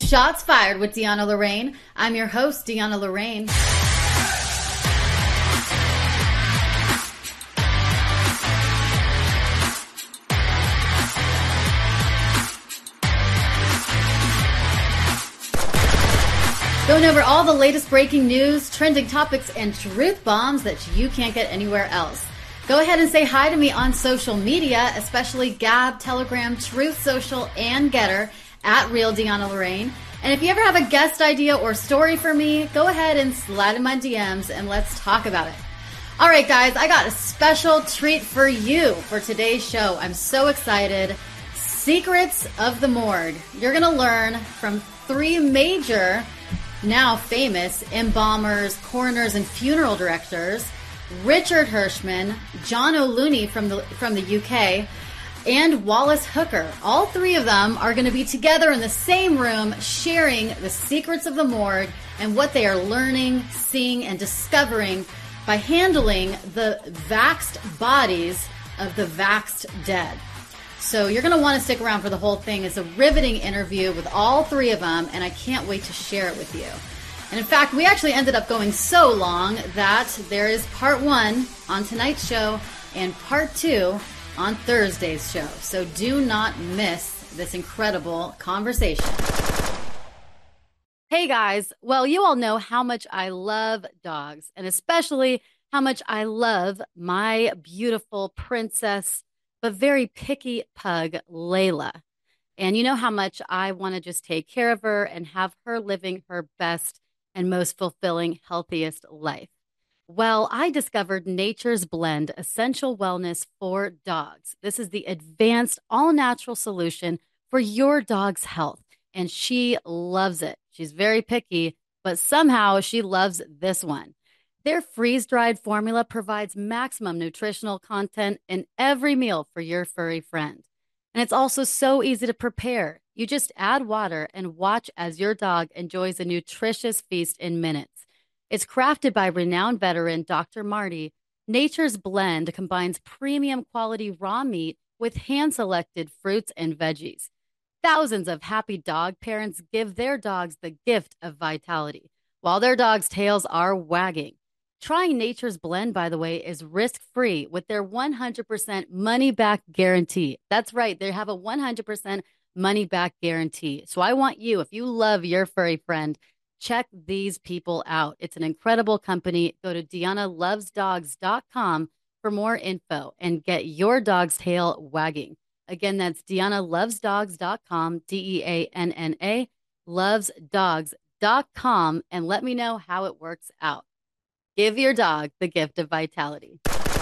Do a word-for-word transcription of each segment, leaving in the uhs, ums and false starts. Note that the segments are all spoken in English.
Shots Fired with Deanna Lorraine. I'm your host, Deanna Lorraine. Going over all the latest breaking news, trending topics, and truth bombs that you can't get anywhere else. Go ahead and say hi to me on social media, especially Gab, Telegram, Truth Social, and Getter at Real Deanna Lorraine. And if you ever have a guest idea or story for me, go ahead and slide in my D Ms and let's talk about it. All right, guys, I got a special treat for you for today's show. I'm so excited. Secrets of the Morgue. You're going to learn from three major, now famous, embalmers, coroners, and funeral directors, Richard Hirschman, John O'Looney from the from the U K, and Wallace Hooker. All three of them are going to be together in the same room sharing the secrets of the morgue and what they are learning, seeing, and discovering by handling the vaxxed bodies of the vaxxed dead. So you're going to want to stick around for the whole thing. It's a riveting interview with all three of them, and I can't wait to share it with you. And in fact, we actually ended up going so long that there is part one on tonight's show and part two on Thursday's show. So do not miss this incredible conversation. Hey guys, well, you all know how much I love dogs, and especially how much I love my beautiful princess, but very picky pug, Layla. And you know how much I want to just take care of her and have her living her best and most fulfilling, healthiest life. Well, I discovered Nature's Blend Essential Wellness for Dogs. This is the advanced, all-natural solution for your dog's health, and she loves it. She's very picky, but somehow she loves this one. Their freeze-dried formula provides maximum nutritional content in every meal for your furry friend. And it's also so easy to prepare. You just add water and watch as your dog enjoys a nutritious feast in minutes. It's crafted by renowned veteran Doctor Marty. Nature's Blend combines premium quality raw meat with hand-selected fruits and veggies. Thousands of happy dog parents give their dogs the gift of vitality, while their dogs' tails are wagging. Trying Nature's Blend, by the way, is risk-free with their one hundred percent money-back guarantee. That's right. They have a one hundred percent money-back guarantee. So I want you, if you love your furry friend, check these people out. It's an incredible company. Go to deanna loves dogs dot com for more info and get your dog's tail wagging. Again, that's deanna loves dogs dot com, D E A N N A, loves dogs dot com, and let me know how it works out. Give your dog the gift of vitality.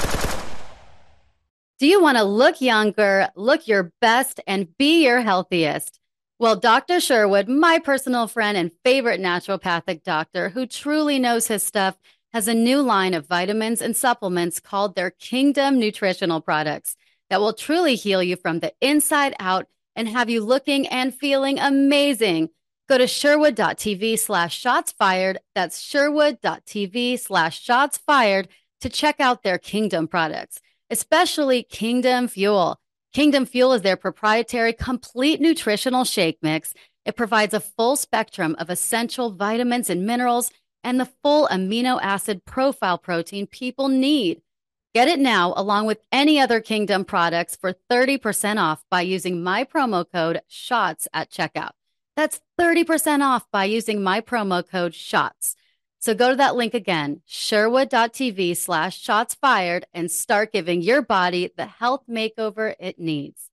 Do you want to look younger, look your best, and be your healthiest? Well, Doctor Sherwood, my personal friend and favorite naturopathic doctor who truly knows his stuff, has a new line of vitamins and supplements called their Kingdom Nutritional Products that will truly heal you from the inside out and have you looking and feeling amazing. Go to sherwood.tv slash shots fired. That's sherwood.tv slash shots fired to check out their Kingdom products, especially Kingdom Fuel. Kingdom Fuel is their proprietary complete nutritional shake mix. It provides a full spectrum of essential vitamins and minerals and the full amino acid profile protein people need. Get it now along with any other Kingdom products for thirty percent off by using my promo code SHOTS at checkout. That's thirty percent off by using my promo code SHOTS. So go to that link again, sherwood.tv slash shots fired, and start giving your body the health makeover it needs.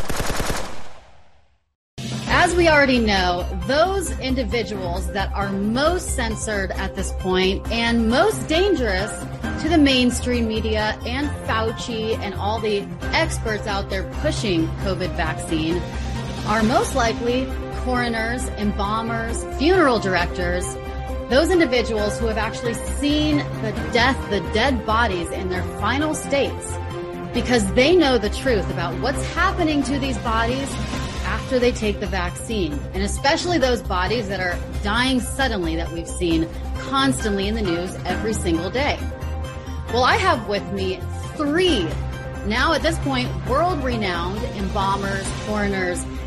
As we already know, those individuals that are most censored at this point and most dangerous to the mainstream media and Fauci and all the experts out there pushing COVID vaccine are most likely coroners, embalmers, funeral directors, those individuals who have actually seen the death, the dead bodies in their final states, because they know the truth about what's happening to these bodies after they take the vaccine, and especially those bodies that are dying suddenly that we've seen constantly in the news every single day. Well, I have with me three, now at this point, world-renowned embalmers, coroners,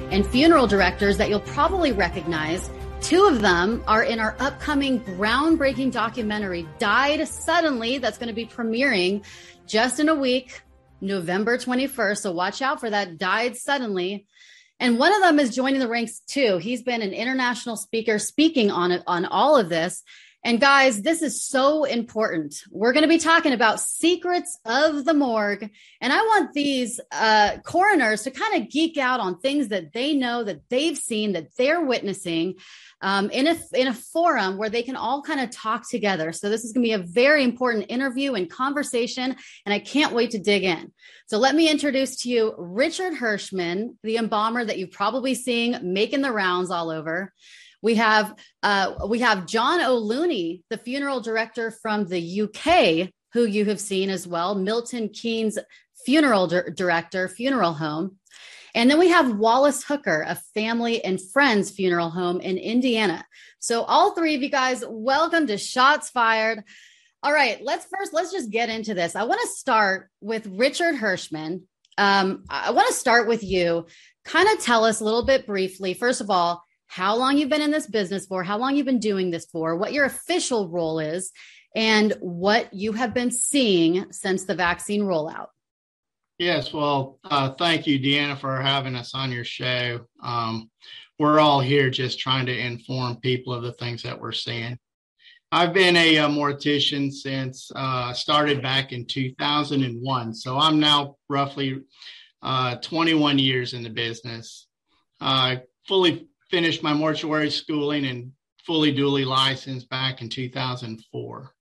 and funeral directors that you'll probably recognize. Two of them are in our upcoming groundbreaking documentary, Died Suddenly, that's going to be premiering just in a week, November twenty-first. So watch out for that, Died Suddenly. And one of them is joining the ranks too. He's been an international speaker speaking on it, on all of this. And guys, this is so important. We're going to be talking about secrets of the morgue. And I want these uh, coroners to kind of geek out on things that they know, that they've seen, that they're witnessing um, in a in a forum where they can all kind of talk together. So this is going to be a very important interview and conversation, and I can't wait to dig in. So let me introduce to you Richard Hirschman, the embalmer that you've probably seen making the rounds all over. We have uh, we have John O'Looney, the funeral director from the U K, who you have seen as well, Milton Keynes funeral di- director, funeral home. And then we have Wallace Hooker, a family and friends funeral home in Indiana. So all three of you guys, welcome to Shots Fired. All right, let's first, let's just get into this. I want to start with Richard Hirschman. Um, I want to start with you. Kind of tell us a little bit briefly, first of all, how long you've been in this business for, how long you've been doing this for, what your official role is, and what you have been seeing since the vaccine rollout. Yes, well, uh, thank you, Deanna, for having us on your show. Um, we're all here just trying to inform people of the things that we're seeing. I've been a, a mortician since I uh, started back in two thousand one, so I'm now roughly uh, twenty-one years in the business. I uh, fully finished my mortuary schooling and fully duly licensed back in two thousand four.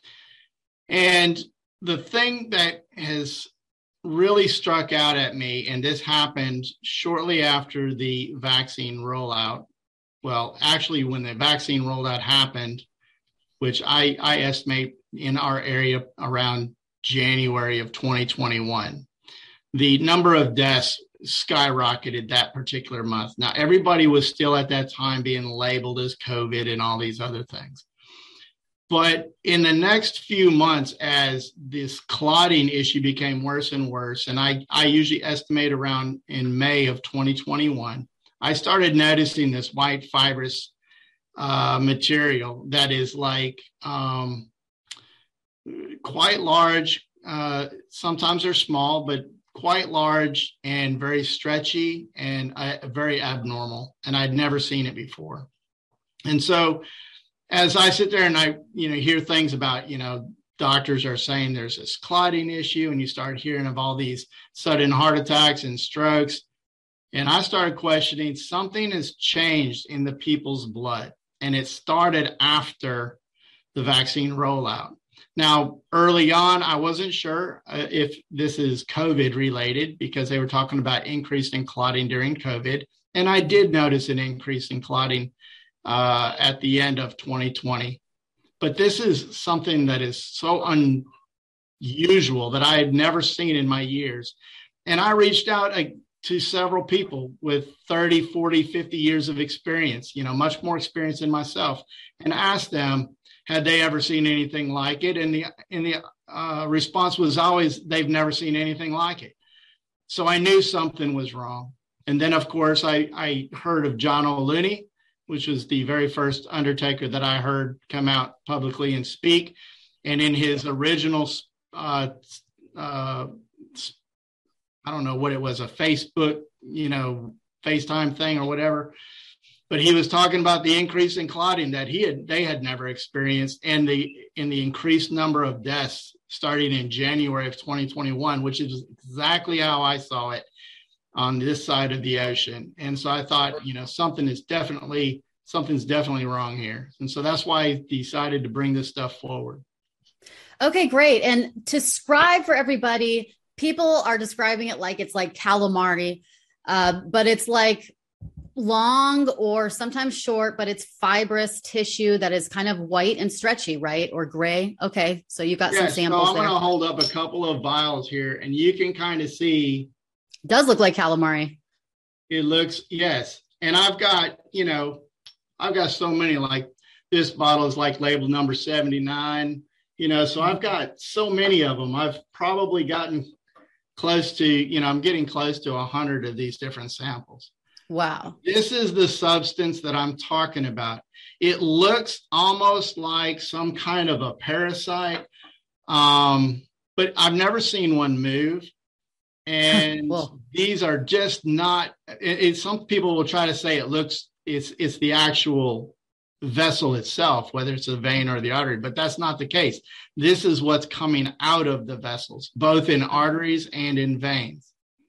And the thing that has really struck out at me, and this happened shortly after the vaccine rollout. Well, actually, when the vaccine rollout happened, which I, I estimate in our area around January of twenty twenty-one, the number of deaths skyrocketed that particular month. Now, everybody was still at that time being labeled as COVID and all these other things. But in the next few months, as this clotting issue became worse and worse, and I, I usually estimate around in May of twenty twenty-one, I started noticing this white fibrous uh, material that is like um, quite large. Uh, sometimes they're small, but quite large and very stretchy and uh, very abnormal. And I'd never seen it before. And so as I sit there and I, you know, hear things about, you know, doctors are saying there's this clotting issue, and you start hearing of all these sudden heart attacks and strokes. And I started questioning, something has changed in the people's blood. And it started after the vaccine rollout. Now, early on, I wasn't sure uh, if this is COVID related, because they were talking about increase in clotting during COVID. And I did notice an increase in clotting uh, at the end of twenty twenty. But this is something that is so unusual that I had never seen in my years. And I reached out uh, to several people with thirty, forty, fifty years of experience, you know, much more experience than myself, and asked them, had they ever seen anything like it? And the and the uh, response was always, they've never seen anything like it. So I knew something was wrong. And then, of course, I, I heard of John O'Looney, which was the very first undertaker that I heard come out publicly and speak. And in his original, uh, uh, I don't know what it was, a Facebook, you know, FaceTime thing or whatever. But he was talking about the increase in clotting that he had, they had never experienced, and the in the increased number of deaths starting in January of twenty twenty-one, which is exactly how I saw it on this side of the ocean. And so I thought, you know, something is definitely something's definitely wrong here, and so that's why I decided to bring this stuff forward. Okay, great. And to describe for everybody, people are describing it like it's like calamari, uh, but it's like long or sometimes short, but it's fibrous tissue that is kind of white and stretchy, right? Or gray. Okay. So you've got yes, some samples so I'm going to hold up a couple of vials here, and you can kind of see. Does look like calamari. It looks, yes. And I've got, you know, I've got so many, like this bottle is like labeled number seventy-nine, you know, so I've got so many of them. I've probably gotten close to, you know, I'm getting close to a hundred of these different samples. Wow. This is the substance that I'm talking about. It looks almost like some kind of a parasite, um, but I've never seen one move. And Well, these are just not, it, it, some people will try to say it looks, it's, it's the actual vessel itself, whether it's a vein or the artery, but that's not the case. This is what's coming out of the vessels, both in arteries and in veins.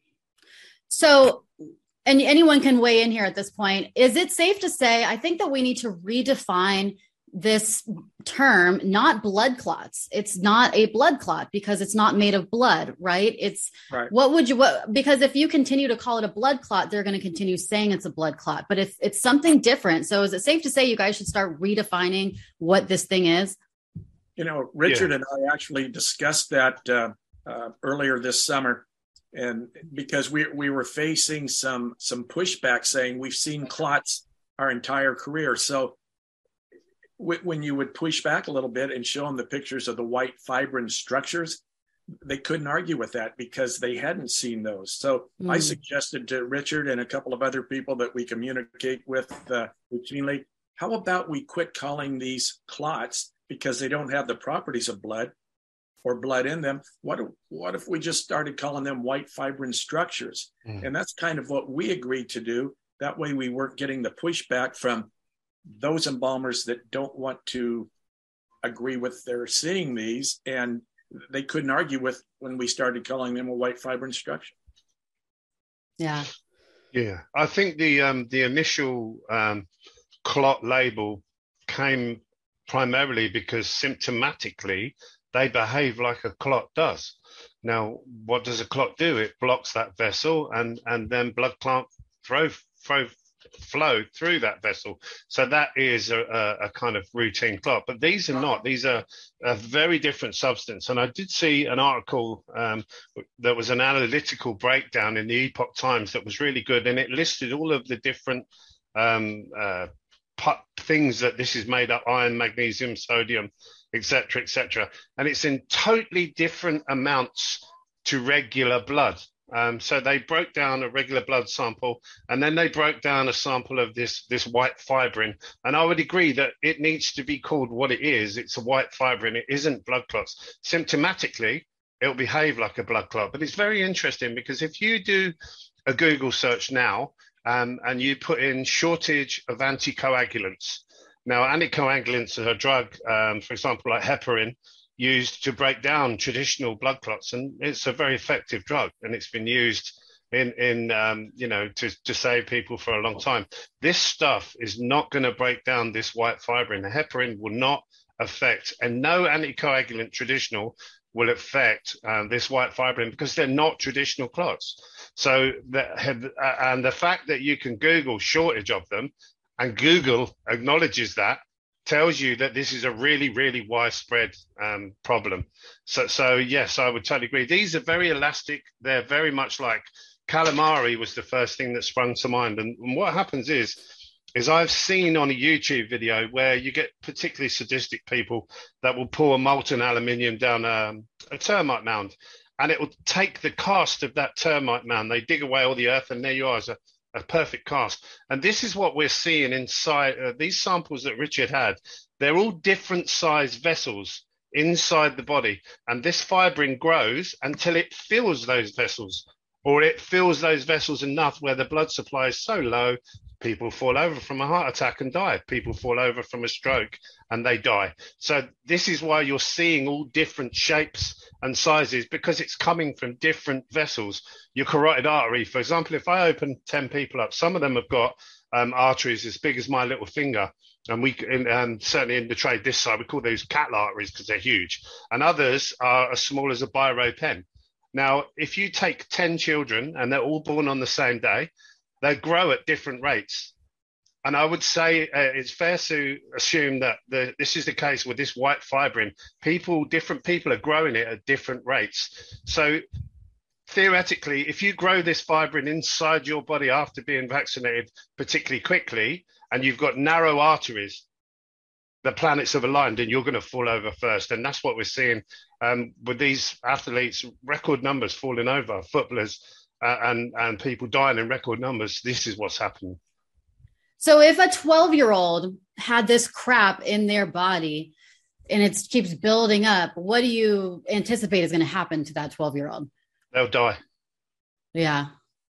So, and anyone can weigh in here at this point. Is it safe to say, I think that we need to redefine this term, not blood clots. It's not a blood clot because it's not made of blood, right? It's right. What would you, what, because if you continue to call it a blood clot, they're going to continue saying it's a blood clot, but it's, it's something different. So is it safe to say you guys should start redefining what this thing is? You know, Richard yeah. and I actually discussed that uh, uh, earlier this summer. And because we we were facing some some pushback saying we've seen clots our entire career. So w- when you would push back a little bit and show them the pictures of the white fibrin structures, they couldn't argue with that because they hadn't seen those. So mm. I suggested to Richard and a couple of other people that we communicate with uh, routinely, how about we quit calling these clots because they don't have the properties of blood or blood in them. What, what if we just started calling them white fibrin structures? Mm. And that's kind of what we agreed to do. That way we weren't getting the pushback from those embalmers that don't want to agree with their seeing these. And they couldn't argue with when we started calling them a white fibrin structure. Yeah. Yeah. I think the, um, the initial um, clot label came primarily because symptomatically they behave like a clot does. Now, what does a clot do? It blocks that vessel and, and then blood can't throw, throw, flow through that vessel. So that is a, a, a kind of routine clot. But these are not. These are a very different substance. And I did see an article um, that was an analytical breakdown in the Epoch Times that was really good. And it listed all of the different um, uh, things that this is made up: iron, magnesium, sodium, et cetera, et cetera. And it's in totally different amounts to regular blood. Um, so they broke down a regular blood sample, and then they broke down a sample of this, this white fibrin. And I would agree that it needs to be called what it is. It's a white fibrin. It isn't blood clots. Symptomatically, it'll behave like a blood clot. But it's very interesting because if you do a Google search now, um, and you put in shortage of anticoagulants. Now, anticoagulants are a drug, um, for example, like heparin, used to break down traditional blood clots, and it's a very effective drug, and it's been used in, in um, you know, to, to save people for a long time. This stuff is not going to break down this white fibrin. The heparin will not affect, and no anticoagulant traditional will affect um, this white fibrin because they're not traditional clots. So, that, and the fact that you can Google shortage of them, and Google acknowledges that, tells you that this is a really, really widespread um, problem. So, so yes, I would totally agree. These are very elastic. They're very much like calamari was the first thing that sprung to mind. And, and what happens is, is I've seen on a YouTube video where you get particularly sadistic people that will pour molten aluminium down um, a termite mound, and it will take the cast of that termite mound. They dig away all the earth, and there you are as a a perfect cast. And this is what we're seeing inside uh, these samples that Richard had. They're all different size vessels inside the body. And this fibrin grows until it fills those vessels, or it fills those vessels enough where the blood supply is so low, people fall over from a heart attack and die. People fall over from a stroke and they die. So this is why you're seeing all different shapes and sizes, because it's coming from different vessels. Your carotid artery, for example, if I open ten people up, some of them have got um, arteries as big as my little finger. And we, in, um, certainly in the trade this side, we call those cattle arteries because they're huge. And others are as small as a biro pen. Now, if you take ten children and they're all born on the same day, they grow at different rates. And I would say uh, it's fair to assume that the, this is the case with this white fibrin. People, different people are growing it at different rates. So theoretically, if you grow this fibrin inside your body after being vaccinated particularly quickly, and you've got narrow arteries, the planets have aligned and you're going to fall over first. And that's what we're seeing um, with these athletes, record numbers falling over, footballers. uh, and and people dying in record numbers. This is what's happening. So if a twelve year old had this crap in their body and it keeps building up, what do you anticipate is going to happen to that twelve year old? They'll die. Yeah.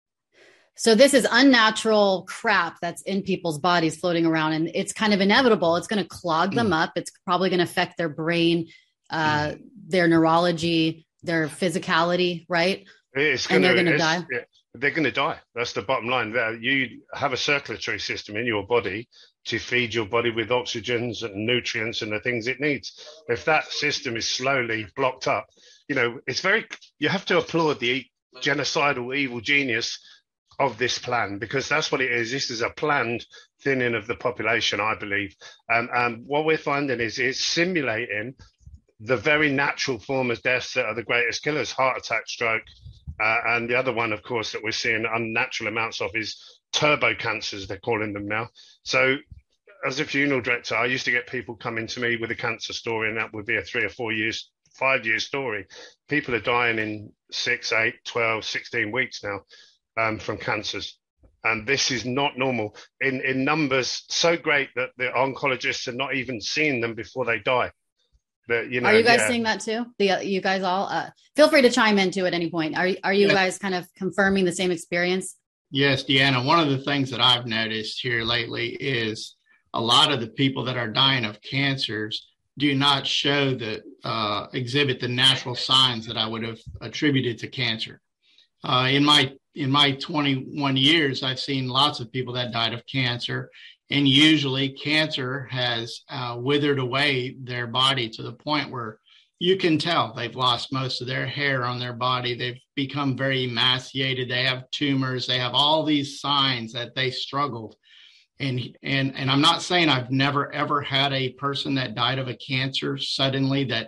So this is unnatural crap that's in people's bodies floating around, and it's kind of inevitable. It's going to clog them mm. up. It's probably going to affect their brain, uh, mm. their neurology, their physicality, right? It's and gonna, they're going to die. Yeah, they're going to die. That's the bottom line. You have a circulatory system in your body to feed your body with oxygens and nutrients and the things it needs. If that system is slowly blocked up, you know, it's very, you have to applaud the genocidal evil genius of this plan, because that's what it is. This is a planned thinning of the population, I believe. And um, what we're finding is it's simulating the very natural form of deaths that are the greatest killers: heart attack, stroke, uh, and the other one, of course, that we're seeing unnatural amounts of is turbo cancers, they're calling them now. So as a funeral director, I used to get people coming to me with a cancer story, and that would be a three or four years, five year story. People are dying in six, eight, twelve, sixteen weeks now um, from cancers. And this is not normal in, in numbers so great that the oncologists are not even seeing them before they die. But, you know, are you guys yeah. seeing that too? The uh, you guys all uh, feel free to chime in too at any point. Are are you yeah. guys kind of confirming the same experience? Yes, Deanna. One of the things that I've noticed here lately is a lot of the people that are dying of cancers do not show the uh, exhibit the natural signs that I would have attributed to cancer. Uh, in my in my twenty-one years, I've seen lots of people that died of cancer. And usually cancer has uh, withered away their body to the point where you can tell they've lost most of their hair on their body. They've become very emaciated. They have tumors. They have all these signs that they struggled. And, and, and I'm not saying I've never, ever had a person that died of a cancer suddenly that,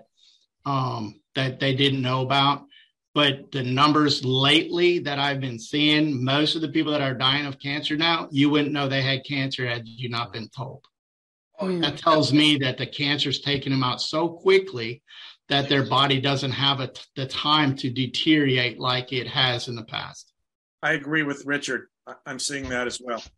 um, that they didn't know about. But the numbers lately that I've been seeing, most of the people that are dying of cancer now, you wouldn't know they had cancer had you not been told. Mm. That tells me that the cancer's taken them out so quickly that their body doesn't have a, the time to deteriorate like it has in the past. I agree with Richard. I'm seeing that as well.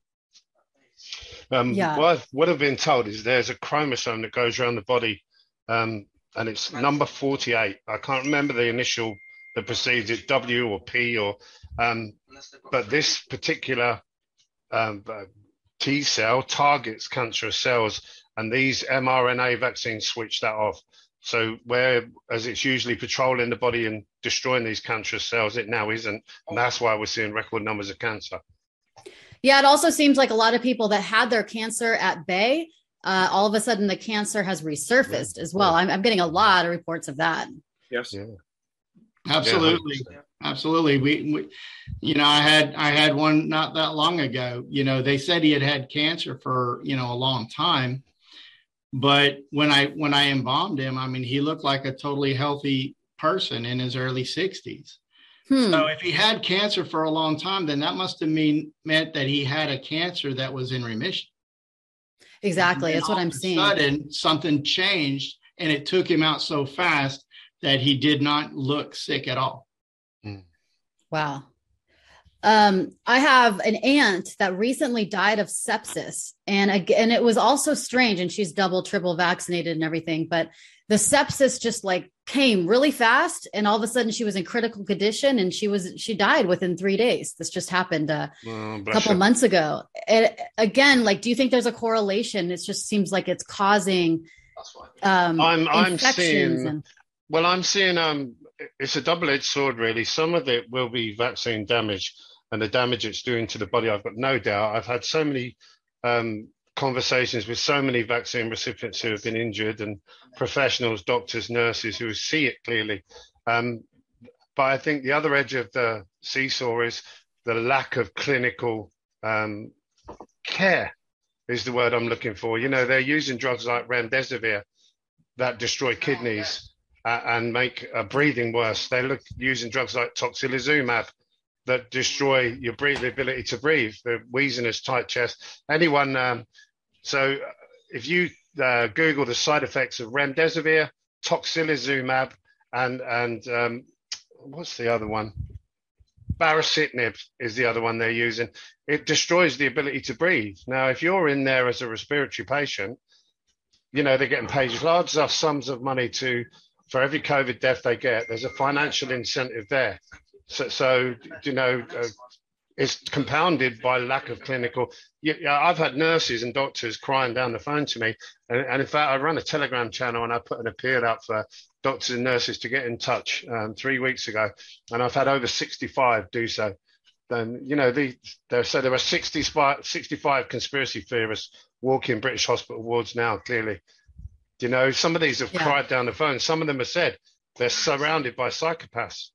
Um, yeah. What I've, what I've been told is there's a chromosome that goes around the body, um, and it's number forty-eight. I can't remember the initial that precedes it, W or P, or um, but this particular um, uh, T cell targets cancerous cells, and these mRNA vaccines switch that off. So where, as it's usually patrolling the body and destroying these cancerous cells, it now isn't, and that's why we're seeing record numbers of cancer. Yeah, it also seems like a lot of people that had their cancer at bay, uh, all of a sudden the cancer has resurfaced yeah. as well. Yeah. I'm, I'm getting a lot of reports of that. Yes. Yeah. Absolutely. Yeah. Absolutely. We, we, you know, I had, I had one not that long ago. You know, they said he had had cancer for, you know, a long time, but when I, when I embalmed him, I mean, he looked like a totally healthy person in his early sixties. Hmm. So if he had cancer for a long time, then that must have mean meant that he had a cancer that was in remission. Exactly. That's what I'm seeing. Sudden, something changed and it took him out so fast that he did not look sick at all. Wow. Um, I have an aunt that recently died of sepsis, and again, it was also strange, and she's double, triple vaccinated and everything, but the sepsis just like came really fast, and all of a sudden she was in critical condition, and she was she died within three days. This just happened uh, oh, a couple you. months ago. And again, like, do you think there's a correlation? It just seems like it's causing um, I'm, I'm seeing. And- Well, I'm seeing um, it's a double-edged sword, really. Some of it will be vaccine damage and the damage it's doing to the body. I've got no doubt. I've had so many um, conversations with so many vaccine recipients who have been injured, and professionals, doctors, nurses who see it clearly. Um, but I think the other edge of the seesaw is the lack of clinical um, care is the word I'm looking for. You know, they're using drugs like remdesivir that destroy kidneys. Uh, and make uh, breathing worse. They look using drugs like tocilizumab that destroy your breathe, the ability to breathe, the wheeziness, tight chest. Anyone, um, so if you uh, Google the side effects of remdesivir, tocilizumab, and and um, what's the other one? baricitinib is the other one they're using. It destroys the ability to breathe. Now, if you're in there as a respiratory patient, you know, they're getting paid large sums of money to, for every COVID death they get, there's a financial incentive there. So, so you know, uh, it's compounded by lack of clinical. Yeah, I've had nurses and doctors crying down the phone to me. And, and in fact, I run a Telegram channel and I put an appeal out for doctors and nurses to get in touch um, three weeks ago. And I've had over sixty-five do so. Then, you know, the, there, so there are sixty-five, sixty-five conspiracy theorists walking British hospital wards now, clearly. You know, some of these have yeah. cried down the phone. Some of them have said they're surrounded by psychopaths.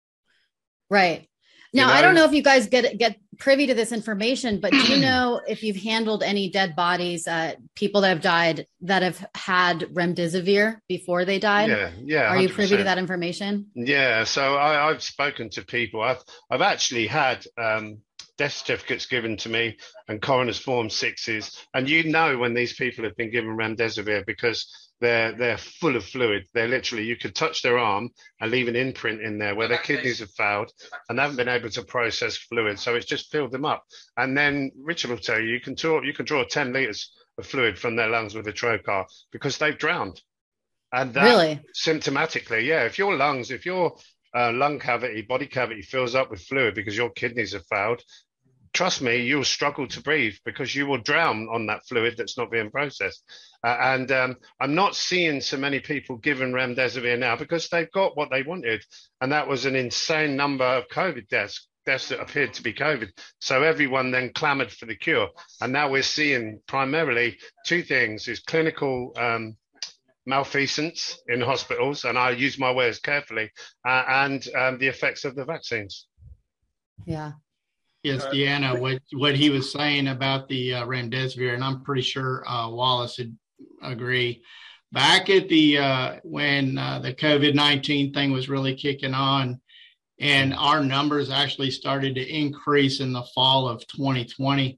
Right. Now, you know? I don't know if you guys get get privy to this information, but do you know if you've handled any dead bodies, uh, people that have died that have had remdesivir before they died? Yeah, yeah. Are you privy to that information? Yeah. So I, I've spoken to people. I've I've actually had um, death certificates given to me and coroner's form sixes, and you know when these people have been given remdesivir because They're they're full of fluid. They're literally, you could touch their arm and leave an imprint in there where their kidneys have failed and they haven't been able to process fluid. So it's just filled them up. And then Richard will tell you, you can draw, you can draw ten litres of fluid from their lungs with a trocar because they've drowned. And that, really? Symptomatically, yeah. If your lungs, if your uh, lung cavity, body cavity fills up with fluid because your kidneys have failed, trust me, you'll struggle to breathe because you will drown on that fluid that's not being processed. Uh, and um, I'm not seeing so many people given remdesivir now because they've got what they wanted. And that was an insane number of COVID deaths, deaths that appeared to be COVID. So everyone then clamored for the cure. And now we're seeing primarily two things, is clinical um, malfeasance in hospitals, and I use my words carefully, uh, and um, the effects of the vaccines. Yeah. Yes, Deanna, what, what he was saying about the uh, remdesivir, and I'm pretty sure uh, Wallace would agree. Back at the, uh, when uh, the COVID nineteen thing was really kicking on, and our numbers actually started to increase in the fall of twenty twenty,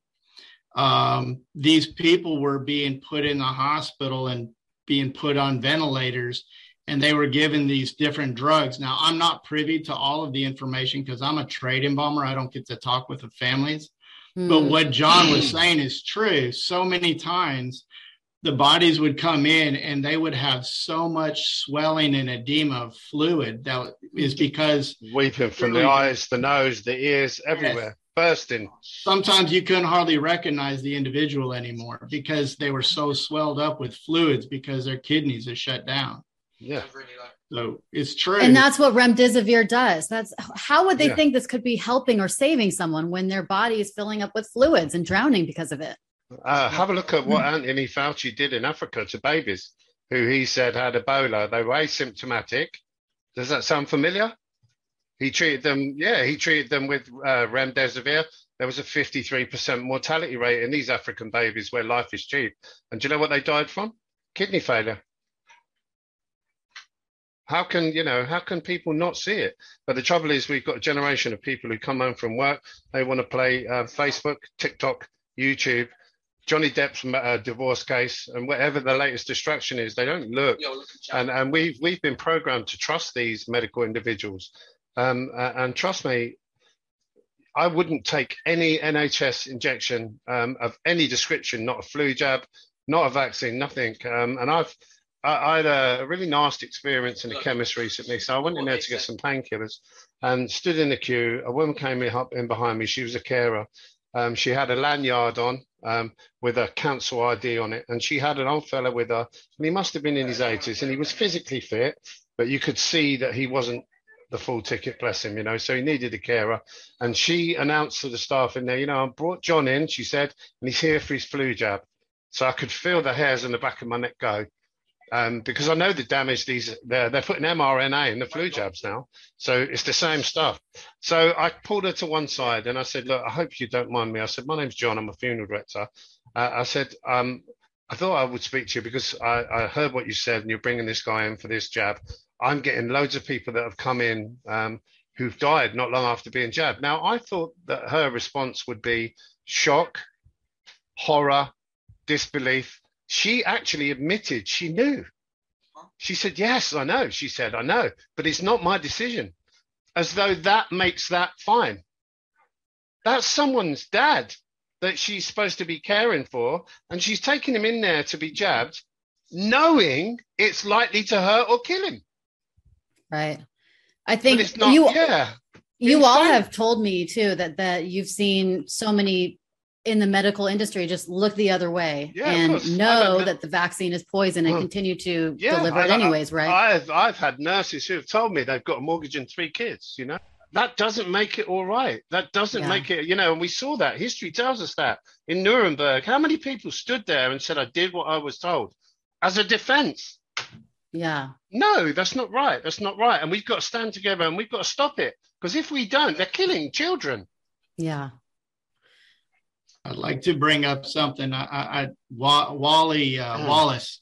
um, these people were being put in the hospital and being put on ventilators, and they were given these different drugs. Now, I'm not privy to all of the information because I'm a trade embalmer. I don't get to talk with the families. Mm. But what John was saying is true. So many times the bodies would come in and they would have so much swelling and edema of fluid that is because... Weeping from the eyes, the nose, the ears, everywhere. Yes. Bursting. Sometimes you couldn't hardly recognize the individual anymore because they were so swelled up with fluids because their kidneys are shut down. Yeah. So it's true. And that's what remdesivir does. That's how would they yeah. think this could be helping or saving someone when their body is filling up with fluids and drowning because of it? Uh, have a look at what Anthony Fauci did in Africa to babies who he said had Ebola. They were asymptomatic. Does that sound familiar? He treated them. Yeah, he treated them with uh, remdesivir. There was a fifty-three percent mortality rate in these African babies where life is cheap. And do you know what they died from? Kidney failure. How can, you know, how can people not see it? But the trouble is we've got a generation of people who come home from work. They want to play uh, Facebook, TikTok, YouTube, Johnny Depp's uh, divorce case, and whatever the latest distraction is, they don't look. Yo, look and and we've, we've been programmed to trust these medical individuals. Um, uh, and trust me, I wouldn't take any N H S injection um, of any description, not a flu jab, not a vaccine, nothing. Um, and I've I had a really nasty experience in a chemist recently. So I went in there to get some painkillers and stood in the queue. A woman came in, up in behind me. She was a carer. Um, she had a lanyard on um, with a council I D on it. And she had an old fella with her. And he must have been in his eighties. And he was physically fit, but you could see that he wasn't the full ticket, bless him, you know. So he needed a carer. And she announced to the staff in there, you know, I brought John in, she said, and he's here for his flu jab. So I could feel the hairs on the back of my neck go. Um, because I know the damage these, they're, they're putting M R N A in the flu jabs now. So it's the same stuff. So I pulled her to one side and I said, look, I hope you don't mind me. I said, my name's John. I'm a funeral director. Uh, I said, um, I thought I would speak to you because I, I heard what you said and you're bringing this guy in for this jab. I'm getting loads of people that have come in um, who've died not long after being jabbed. Now, I thought that her response would be shock, horror, disbelief. She actually admitted she knew. She said, yes, I know. She said, I know, but it's not my decision. as though that makes that fine. That's someone's dad that she's supposed to be caring for, and she's taking him in there to be jabbed, knowing it's likely to hurt or kill him. Right. I think but it's not, you, yeah, you insane. all have told me too that that you've seen so many in the medical industry just look the other way yeah, and know that the vaccine is poison and well, continue to yeah, deliver it I, anyways, right? I've I've had nurses who have told me they've got a mortgage and three kids, you know. That doesn't make it all right. That doesn't yeah. make it, you know, and we saw that. History tells us that. In Nuremberg, how many people stood there and said, I did what I was told as a defense? Yeah. No, that's not right. That's not right. And we've got to stand together and we've got to stop it. Because if we don't, they're killing children. Yeah. I'd like to bring up something. I, I, I Wally uh, oh. Wallace.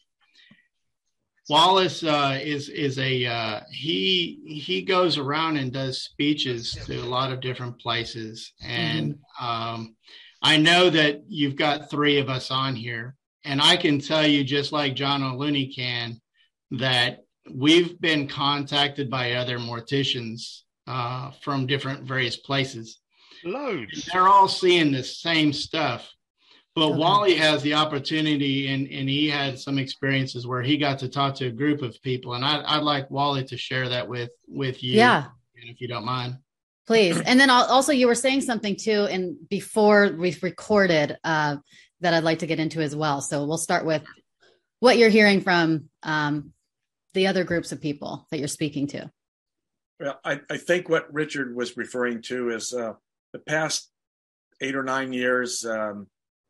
Wallace uh, is is a uh, he he goes around and does speeches to a lot of different places, and mm-hmm. um, I know that you've got three of us on here, and I can tell you, just like John O'Looney can, that we've been contacted by other morticians uh, from different various places. Loads. They're all seeing the same stuff. But okay. Wally has the opportunity, and, and he had some experiences where he got to talk to a group of people. And I, I'd like Wally to share that with, with you, yeah. if you don't mind. Please. And then also you were saying something too, and before we've recorded uh, that I'd like to get into as well. So we'll start with what you're hearing from um, the other groups of people that you're speaking to. Well, I, I think what Richard was referring to is uh, the past eight or nine years, um,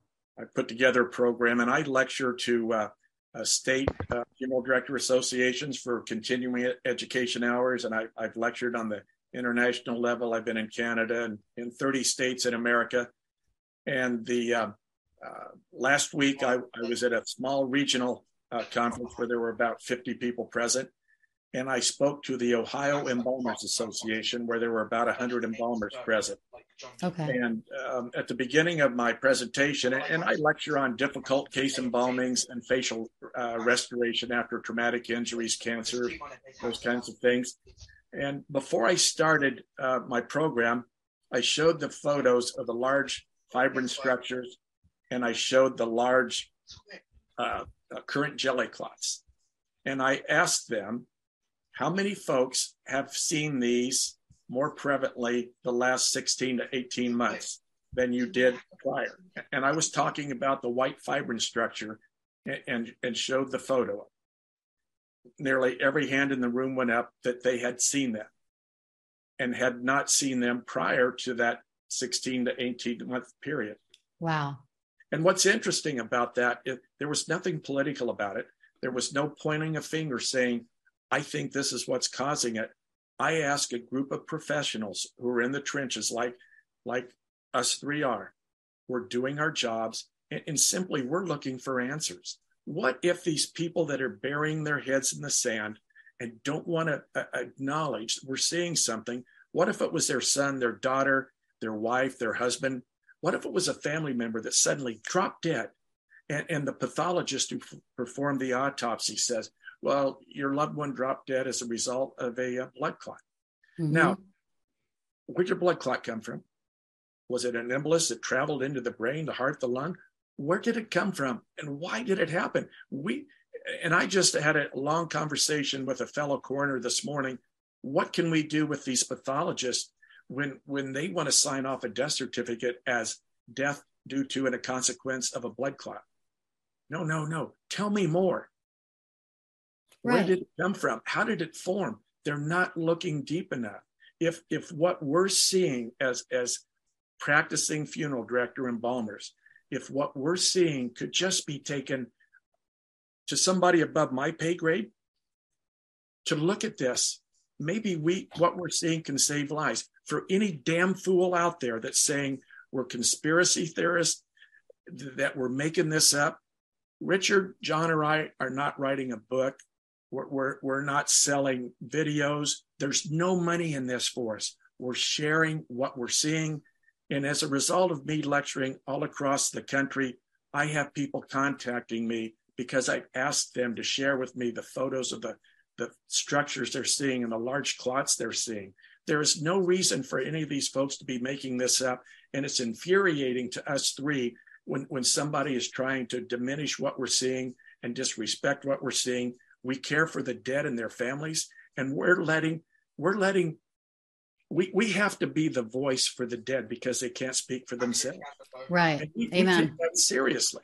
I put together a program, and I lecture to uh, uh, state uh, funeral director associations for continuing education hours, and I, I've lectured on the international level. I've been in Canada and in thirty states in America. And the uh, uh, last week, I, I was at a small regional uh, conference where there were about fifty people present, and I spoke to the Ohio Embalmers Association, where there were about one hundred embalmers present. Okay. And um, at the beginning of my presentation, and I lecture on difficult case embalmings and facial uh, restoration after traumatic injuries, cancer, those kinds of things. And before I started uh, my program, I showed the photos of the large fibrin structures, and I showed the large uh, uh, current jelly clots. And I asked them, how many folks have seen these more prevalently the last sixteen to eighteen months than you did prior? And I was talking about the white fibrin structure and, and, and showed the photo. Nearly every hand in the room went up that they had seen them and had not seen them prior to that sixteen to eighteen month period. Wow. And what's interesting about that, it, there was nothing political about it. There was no pointing a finger saying, I think this is what's causing it. I asked a group of professionals who are in the trenches, like, like us three are. We're doing our jobs, and, and simply we're looking for answers. What if these people that are burying their heads in the sand and don't want to uh, acknowledge we're seeing something? What if it was their son, their daughter, their wife, their husband? What if it was a family member that suddenly dropped dead, and, and the pathologist who f- performed the autopsy says, well, your loved one dropped dead as a result of a uh, blood clot. Mm-hmm. Now, where'd your blood clot come from? Was it an embolus that traveled into the brain, the heart, the lung? Where did it come from? And why did it happen? We, and I just had a long conversation with a fellow coroner this morning. What can we do with these pathologists when, when they want to sign off a death certificate as death due to and a consequence of a blood clot? No, no, no. Tell me more. Where right. did it come from? How did it form? They're not looking deep enough. If if what we're seeing as, as practicing funeral director embalmers, if what we're seeing could just be taken to somebody above my pay grade to look at this, maybe we what we're seeing can save lives. For any damn fool out there that's saying we're conspiracy theorists, that we're making this up, Richard, John, or I are not writing a book. We're, we're, we're not selling videos. There's no money in this for us. We're sharing what we're seeing. And as a result of me lecturing all across the country, I have people contacting me because I've asked them to share with me the photos of the, the structures they're seeing and the large clots they're seeing. There is no reason for any of these folks to be making this up. And it's infuriating to us three when, when somebody is trying to diminish what we're seeing and disrespect what we're seeing. We care for the dead and their families, and we're letting, we're letting, we, we have to be the voice for the dead because they can't speak for themselves. Right. We, Amen. We take that seriously.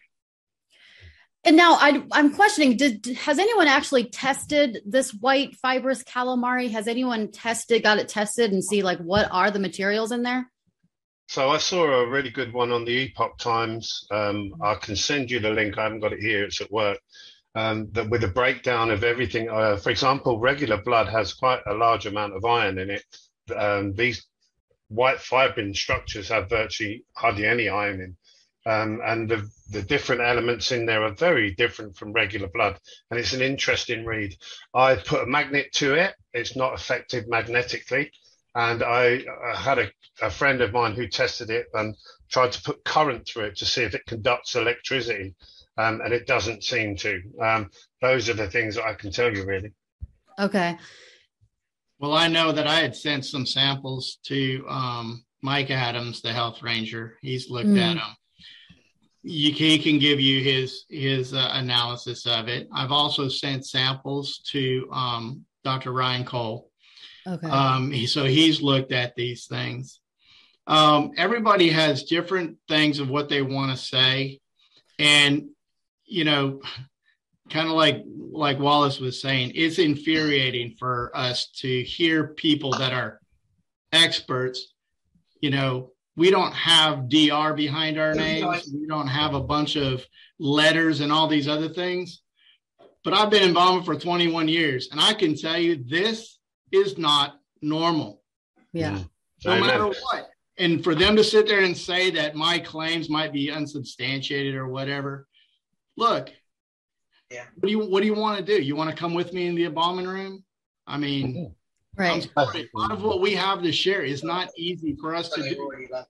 And now I, I'm questioning, did, has anyone actually tested this white fibrous calamari? Has anyone tested, got it tested and see like what are the materials in there? So I saw a really good one on the Epoch Times. Um, I can send you the link. I haven't got it here. It's at work. Um, that with a breakdown of everything. Uh, for example, regular blood has quite a large amount of iron in it. Um, these white fibrin structures have virtually hardly any iron in. Um, and the, the different elements in there are very different from regular blood. And it's an interesting read. I put a magnet to it. It's not affected magnetically. And I, I had a, a friend of mine who tested it and tried to put current through it to see if it conducts electricity. Um, and it doesn't seem to. Um, those are the things that I can tell you, really. Okay. Well, I know that I had sent some samples to um, Mike Adams, the health ranger. He's looked mm. at them. You, he can give you his his uh, analysis of it. I've also sent samples to um, Doctor Ryan Cole. Okay. Um, he, so he's looked at these things. Um, everybody has different things of what they want to say. And, you know, kind of like, like Wallace was saying, it's infuriating for us to hear people that are experts. You know, we don't have D R behind our names. We don't have a bunch of letters and all these other things. But I've been embalming for twenty-one years, and I can tell you this is not normal. Yeah. No Amen. Matter what. And for them to sit there and say that my claims might be unsubstantiated or whatever, look, yeah. what do you what do you want to do? You want to come with me in the embalming room? I mean, right. I'm sorry, a lot of what we have to share is not easy for us to do.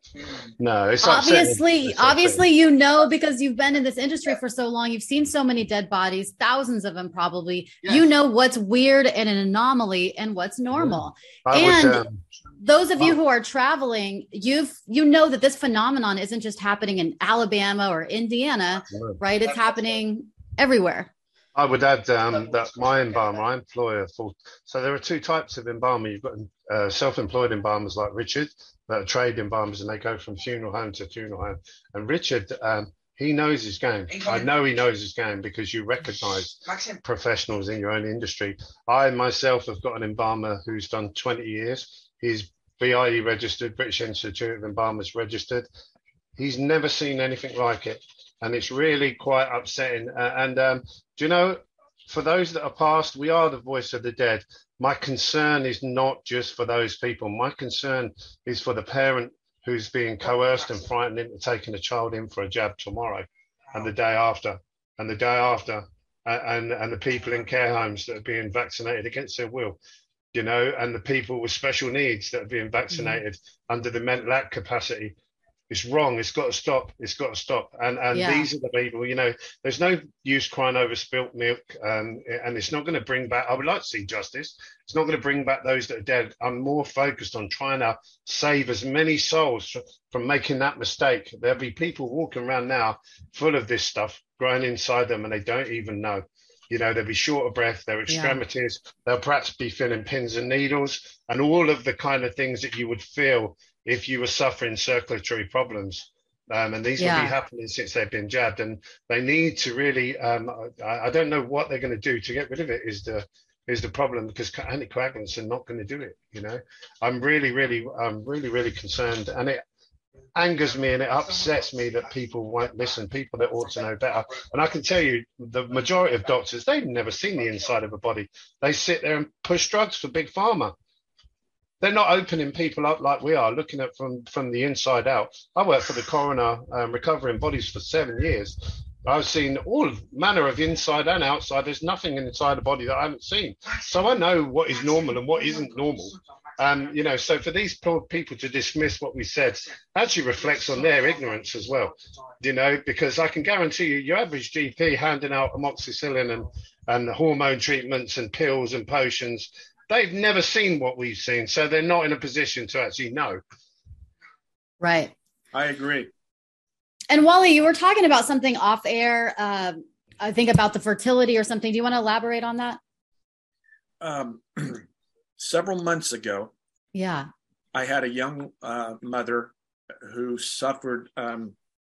No, it's obviously, it's obviously, you know, because you've been in this industry for so long, you've seen so many dead bodies, thousands of them probably. Yes. You know what's weird and an anomaly and what's normal. I and would, um, those of you who are traveling, you've you know that this phenomenon isn't just happening in Alabama or Indiana, right? It's happening everywhere. I would add um, that my embalmer, I employ a full. So there are two types of embalmer. You've got uh, self-employed embalmers like Richard, that are trade embalmers, and they go from funeral home to funeral home. And Richard, um, he knows his game. I know he knows his game because you recognise professionals in your own industry. I myself have got an embalmer who's done twenty years. He's B I E registered, British Institute of Embalmers registered. He's never seen anything like it. And it's really quite upsetting. Uh, and um, do you know, for those that are past, we are the voice of the dead. My concern is not just for those people. My concern is for the parent who's being coerced and frightened into taking a child in for a jab tomorrow and the day after and the day after uh, and, and the people in care homes that are being vaccinated against their will, you know, and the people with special needs that are being vaccinated mm-hmm. under the mental act capacity. It's wrong. It's got to stop. It's got to stop. And and yeah. these are the people, you know, there's no use crying over spilt milk. Um, and it's not going to bring back, I would like to see justice. It's not going to bring back those that are dead. I'm more focused on trying to save as many souls from making that mistake. There'll be people walking around now full of this stuff growing inside them and they don't even know. You know, they'll be short of breath, their extremities, yeah. they'll perhaps be feeling pins and needles and all of the kind of things that you would feel if you were suffering circulatory problems. Um, and these yeah. will be happening since they've been jabbed. And they need to really, um, I, I don't know what they're going to do to get rid of it is the is the problem, because anticoagulants are not going to do it. You know, I'm really, really, I'm really, really concerned. And it angers me and it upsets me that people won't listen, people that ought to know better. And I can tell you, the majority of doctors, they've never seen the inside of a body. They sit there and push drugs for Big Pharma. They're not opening people up like we are, looking at from, from the inside out. I worked for the coroner um, recovering bodies for seven years. I've seen all manner of inside and outside. There's nothing inside the body that I haven't seen. So I know what is normal and what isn't normal. Um, you know, so for these poor people to dismiss what we said actually reflects on their ignorance as well, you know, because I can guarantee you, your average G P handing out amoxicillin and, and hormone treatments and pills and potions, they've never seen what we've seen, so they're not in a position to actually know. Right. I agree. And Wally, you were talking about something off air, uh, I think about the fertility or something. Do you want to elaborate on that? Um, several months ago, yeah, I had a young uh, mother who suffered um,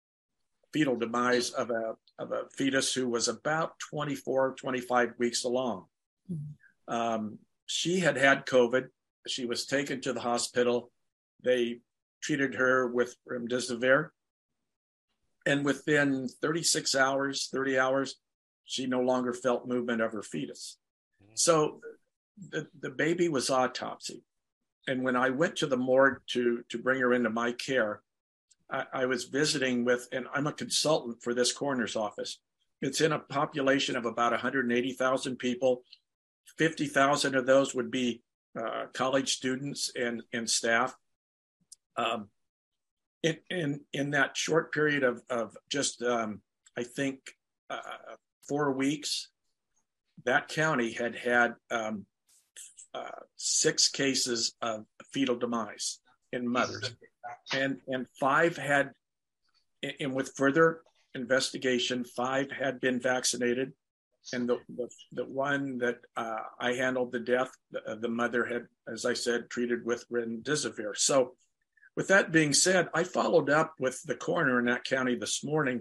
fetal demise of a of a fetus who was about twenty-four, twenty-five weeks along. Mm-hmm. Um, she had had COVID. She was taken to the hospital. They treated her with remdesivir. And within thirty-six hours, thirty hours, she no longer felt movement of her fetus. So the, the baby was autopsied. And when I went to the morgue to, to bring her into my care, I, I was visiting with, and I'm a consultant for this coroner's office. It's in a population of about one hundred eighty thousand people. fifty thousand of those would be uh, college students and, and staff. Um, in, in, in that short period of, of just, um, I think, uh, four weeks, that county had had um, uh, six cases of fetal demise in mothers, and and five had, and with further investigation, five had been vaccinated, and the the, the one that uh, I handled the death, the, the mother had, as I said, treated with remdesivir. So, with that being said, I followed up with the coroner in that county this morning,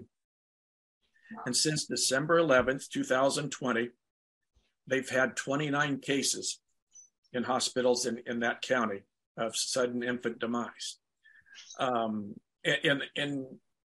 and since December eleventh, twenty twenty, they've had twenty-nine cases in hospitals in, in that county of sudden infant demise. Um, and, and, and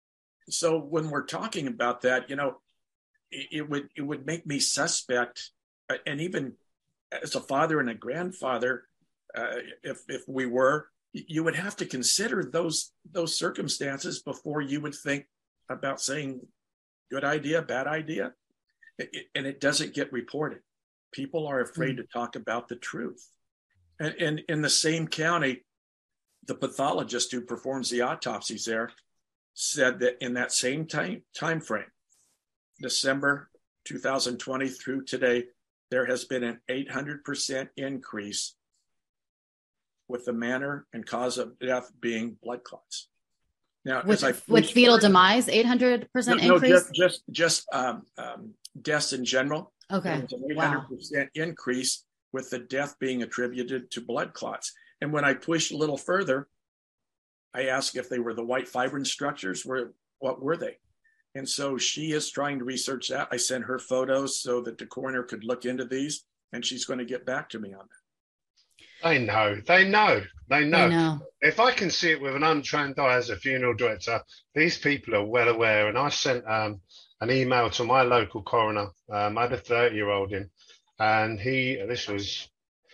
so when we're talking about that, you know, it, it would it would make me suspect, and even as a father and a grandfather, uh, if if we were, you would have to consider those those circumstances before you would think about saying, good idea, bad idea. It, it, and it doesn't get reported. People are afraid mm-hmm. to talk about the truth. And, and in the same county, the pathologist who performs the autopsies there said that in that same time, time frame, December twenty twenty through today, there has been an eight hundred percent increase with the manner and cause of death being blood clots. Now, with, as I with fetal demise, eight hundred percent no, increase? No, just, just, just um, um, deaths in general. Okay. There was an eight hundred percent wow. increase with the death being attributed to blood clots. And when I pushed a little further, I asked if they were the white fibrin structures. Were, what were they? And so she is trying to research that. I sent her photos so that the coroner could look into these, and she's going to get back to me on that. They know. They know. They know. They know. If I can see it with an untrained eye as a funeral director, these people are well aware. And I sent um, an email to my local coroner. Um, I had a thirty-year-old in, and he, this was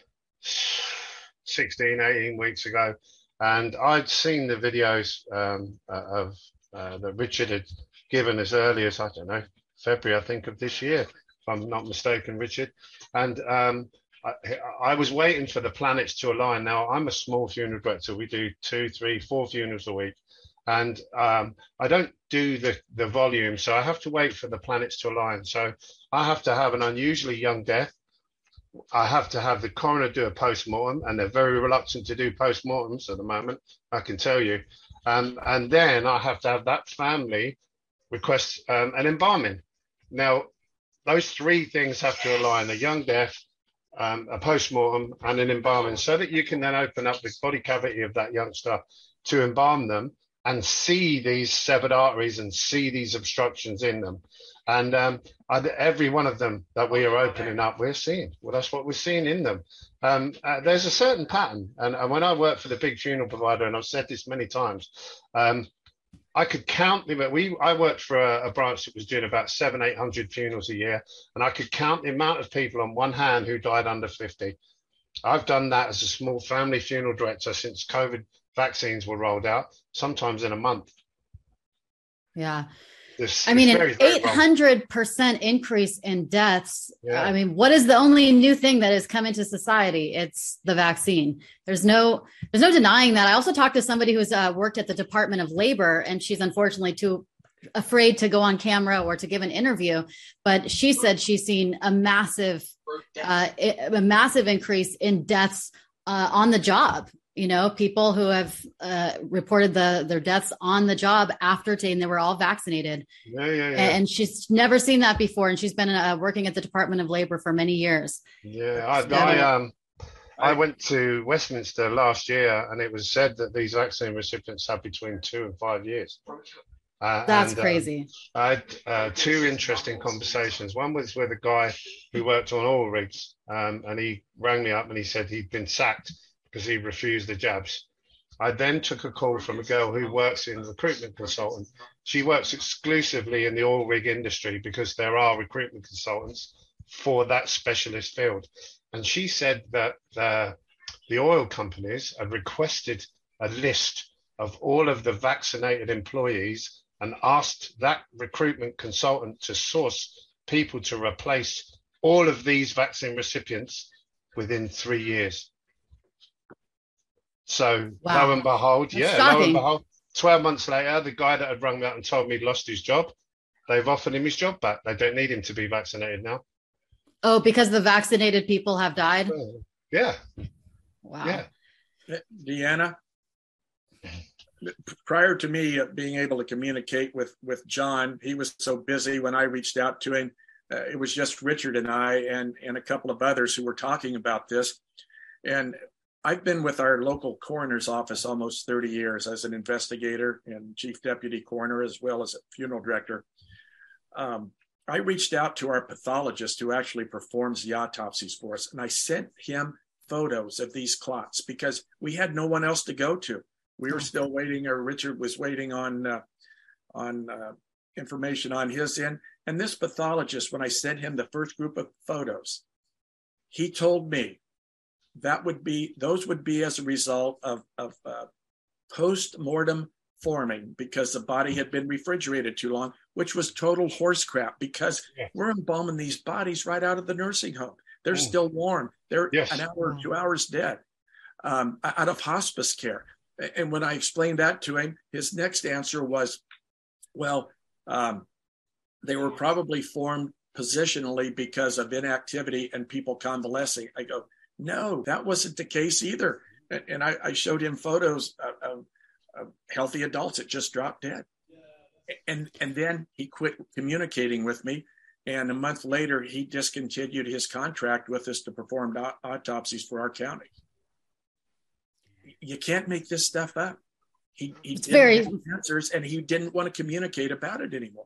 sixteen, eighteen weeks ago, and I'd seen the videos um, of uh, that Richard had given as early as, I don't know, February, I think, of this year, if I'm not mistaken, Richard. And um, I, I was waiting for the planets to align. Now, I'm a small funeral director. We do two, three, four funerals a week. And um, I don't do the, the volume, so I have to wait for the planets to align. So I have to have an unusually young death. I have to have the coroner do a post-mortem, and they're very reluctant to do post-mortems at the moment, I can tell you. Um, and then I have to have that family request um, an embalming. Now, those three things have to align: a young death, um, a post-mortem, and an embalming, so that you can then open up the body cavity of that youngster to embalm them and see these severed arteries and see these obstructions in them. And um, every one of them that we are opening up, we're seeing. Well, that's what we're seeing in them. Um, uh, there's a certain pattern. And, and when I worked for the big funeral provider, and I've said this many times, um, I could count the, we, I worked for a, a branch that was doing about seven, eight hundred funerals a year. And I could count the amount of people on one hand who died under fifty. I've done that as a small family funeral director since COVID vaccines were rolled out, sometimes in a month. Yeah. This, I mean, an eight hundred percent increase in deaths. Yeah. I mean, what is the only new thing that has come into society? It's the vaccine. There's no, there's no denying that. I also talked to somebody who's uh, worked at the Department of Labor, and she's unfortunately too afraid to go on camera or to give an interview, but she said she's seen a massive, uh, a massive increase in deaths uh, on the job. You know, people who have uh, reported the their deaths on the job after saying they were all vaccinated. Yeah, yeah, yeah. And she's never seen that before. And she's been uh, working at the Department of Labor for many years. Yeah, I, I um I went to Westminster last year, and it was said that these vaccine recipients have between two and five years. Uh, That's and, crazy. Um, I had uh, two interesting conversations. One was with a guy who worked on oil rigs, um, and he rang me up and he said he'd been sacked because he refused the jabs. I then took a call from a girl who works in recruitment consultant. She works exclusively in the oil rig industry because there are recruitment consultants for that specialist field. And she said that uh, the oil companies had requested a list of all of the vaccinated employees and asked that recruitment consultant to source people to replace all of these vaccine recipients within three years. So wow. lo and behold, That's yeah, shocking. lo and behold, twelve months later, the guy that had rung me up and told me he'd lost his job, they've offered him his job back. They don't need him to be vaccinated now. Oh, because the vaccinated people have died? Yeah. Wow. Yeah. Deanna, prior to me being able to communicate with, with John, he was so busy when I reached out to him. Uh, it was just Richard and I and, and a couple of others who were talking about this. And I've been with our local coroner's office almost thirty years as an investigator and chief deputy coroner, as well as a funeral director. Um, I reached out to our pathologist who actually performs the autopsies for us, and I sent him photos of these clots because we had no one else to go to. We were still waiting, or Richard was waiting on uh, on uh, information on his end. And this pathologist, when I sent him the first group of photos, he told me that would be those would be as a result of, of uh, post-mortem forming because the body had been refrigerated too long, which was total horse crap because yes. we're embalming these bodies right out of the nursing home. They're mm. still warm. They're yes. an hour, two hours dead, um, out of hospice care. And when I explained that to him, his next answer was, well, um, they were probably formed positionally because of inactivity and people convalescing. I go, no, that wasn't the case either. And I, I showed him photos of, of, of healthy adults that just dropped dead. And, and then he quit communicating with me. And a month later, he discontinued his contract with us to perform aut- autopsies for our county. You can't make this stuff up. He, he it's didn't very have answers, and he didn't want to communicate about it anymore.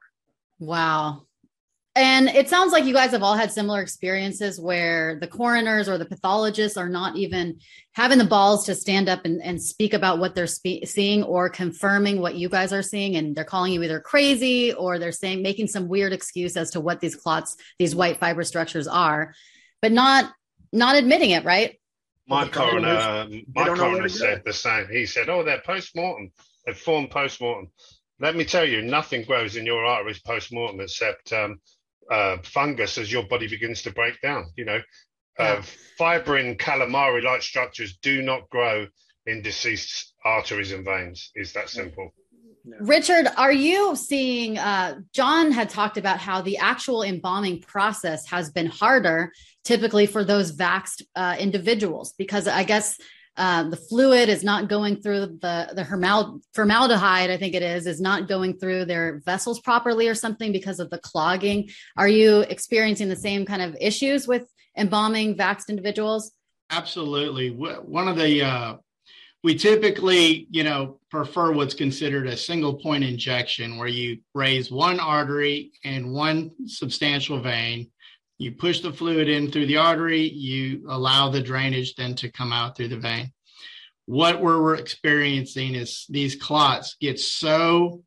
Wow. And it sounds like you guys have all had similar experiences where the coroners or the pathologists are not even having the balls to stand up and, and speak about what they're spe- seeing or confirming what you guys are seeing. And they're calling you either crazy or they're saying, making some weird excuse as to what these clots, these white fiber structures are, but not, not admitting it, right? My coroner, my coroner said the same. He said, oh, they're post-mortem. They form post-mortem. Let me tell you, nothing grows in your arteries post-mortem except um, uh, fungus as your body begins to break down. You know, yeah. uh, fibrin calamari-like structures do not grow in deceased arteries and veins. Is that simple? Yeah. Richard, are you seeing, uh, John had talked about how the actual embalming process has been harder typically for those vaxxed uh, individuals, because I guess uh, the fluid is not going through the, the hermal- formaldehyde, I think it is, is not going through their vessels properly or something because of the clogging. Are you experiencing the same kind of issues with embalming vaxxed individuals? Absolutely. One of the, uh, we typically, you know, prefer what's considered a single point injection where you raise one artery and one substantial vein. You push the fluid in through the artery, you allow the drainage then to come out through the vein. What we're experiencing is these clots get so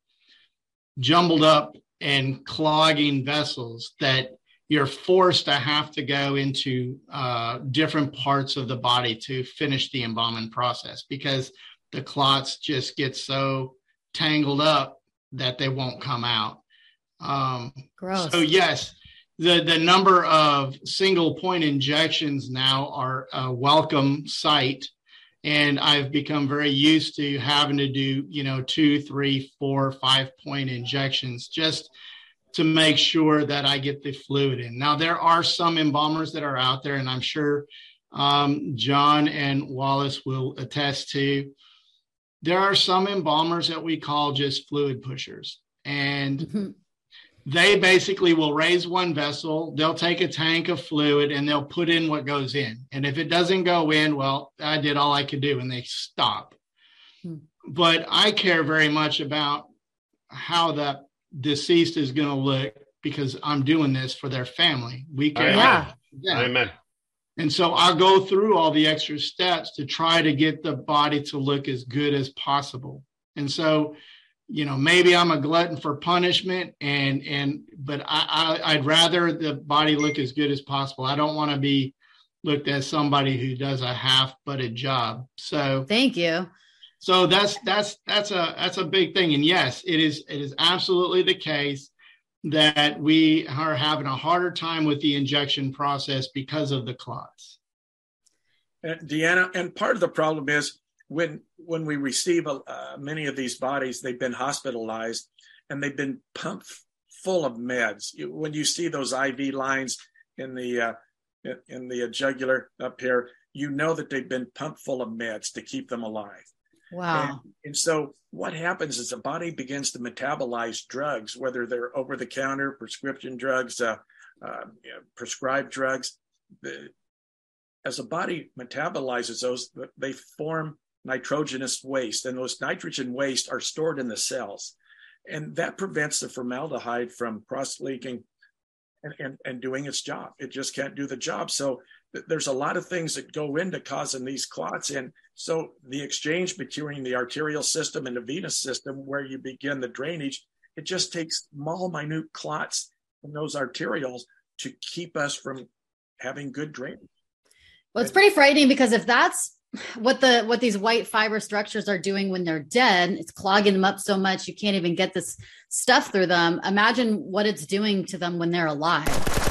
jumbled up and clogging vessels that you're forced to have to go into uh, different parts of the body to finish the embalming process because the clots just get so tangled up that they won't come out. Um, Gross. So yes, the, the number of single point injections now are a welcome sight And I've become very used to having to do, you know, two, three, four, five point injections just to make sure that I get the fluid in. Now, there are some embalmers that are out there, and I'm sure um, John and Wallace will attest to. There are some embalmers that we call just fluid pushers. And mm-hmm. they basically will raise one vessel, they'll take a tank of fluid, and they'll put in what goes in. And if it doesn't go in, well, I did all I could do, and they stop. Hmm. But I care very much about how the deceased is going to look, because I'm doing this for their family. We care. Yeah. Yeah. Amen. And so I'll go through all the extra steps to try to get the body to look as good as possible. And so, you know, maybe I'm a glutton for punishment, and and but I, I I'd rather the body look as good as possible. I don't want to be looked at as somebody who does a half-butted job. So thank you. So that's that's that's a that's a big thing. And yes, it is it is absolutely the case that we are having a harder time with the injection process because of the clots. And Deanna, and part of the problem is when when we receive uh, many of these bodies, they've been hospitalized and they've been pumped full of meds. You, when you see those I V lines in the uh, in the jugular up here, you know that they've been pumped full of meds to keep them alive. Wow. And, and so what happens is the body begins to metabolize drugs, whether they're over-the-counter, prescription drugs, uh, uh, you know, prescribed drugs. The, as the body metabolizes those, they form nitrogenous waste, and those nitrogen waste are stored in the cells. And that prevents the formaldehyde from cross-leaking and, and, and doing its job. It just can't do the job. So th- there's a lot of things that go into causing these clots. And so the exchange between the arterial system and the venous system, where you begin the drainage, it just takes small, minute clots in those arterioles to keep us from having good drainage. Well, it's pretty frightening, because if that's what the what these white fiber structures are doing when they're dead, it's clogging them up so much you can't even get this stuff through them. Imagine what it's doing to them when they're alive.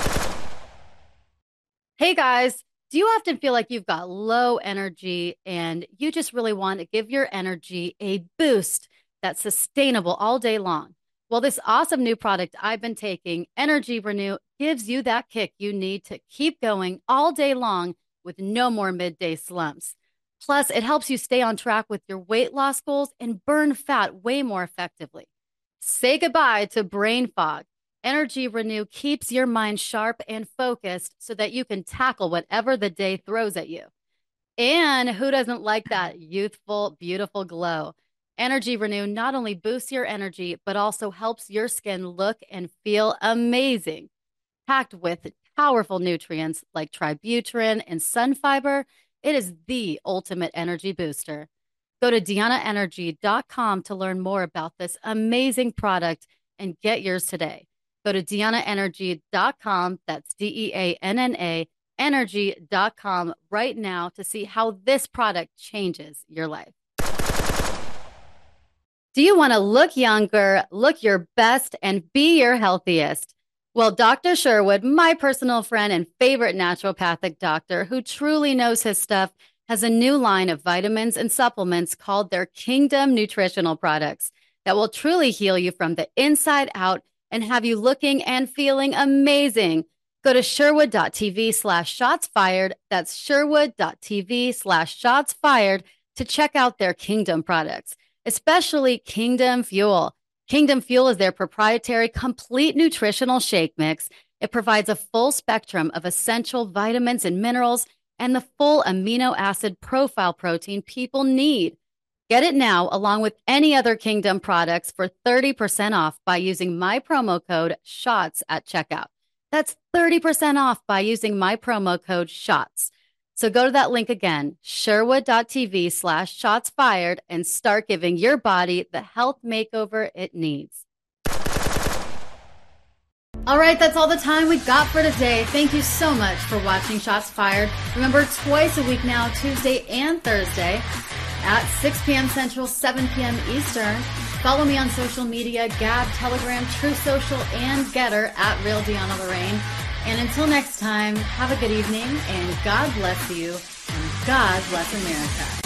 Hey guys, do you often feel like you've got low energy and you just really want to give your energy a boost that's sustainable all day long? Well, this awesome new product I've been taking, Energy Renew, gives you that kick you need to keep going all day long with no more midday slumps. Plus, it helps you stay on track with your weight loss goals and burn fat way more effectively. Say goodbye to brain fog. Energy Renew keeps your mind sharp and focused so that you can tackle whatever the day throws at you. And who doesn't like that youthful, beautiful glow? Energy Renew not only boosts your energy, but also helps your skin look and feel amazing. Packed with powerful nutrients like Tributyrin and sun fiber, it is the ultimate energy booster. Go to Deanna Energy dot com to learn more about this amazing product and get yours today. Go to Deanna Energy dot com, that's D E A N N A, energy dot com right now to see how this product changes your life. Do you want to look younger, look your best, and be your healthiest? Well, Doctor Sherwood, my personal friend and favorite naturopathic doctor who truly knows his stuff, has a new line of vitamins and supplements called their Kingdom Nutritional Products that will truly heal you from the inside out and have you looking and feeling amazing. Go to sherwood.tv slash shots fired. That's sherwood.tv slash shots fired to check out their Kingdom products, especially Kingdom Fuel. Kingdom Fuel is their proprietary complete nutritional shake mix. It provides a full spectrum of essential vitamins and minerals and the full amino acid profile protein people need. Get it now along with any other Kingdom products for thirty percent off by using my promo code SHOTS at checkout. That's thirty percent off by using my promo code SHOTS. So go to that link again, sherwood.tv slash shots fired, and start giving your body the health makeover it needs. All right, that's all the time we've got for today. Thank you so much for watching Shots Fired. Remember, twice a week now, Tuesday and Thursday at six p.m. Central, seven p.m. Eastern. Follow me on social media, Gab, Telegram, True Social, and Getter at Real Deanna Lorraine. And until next time, have a good evening, and God bless you, and God bless America.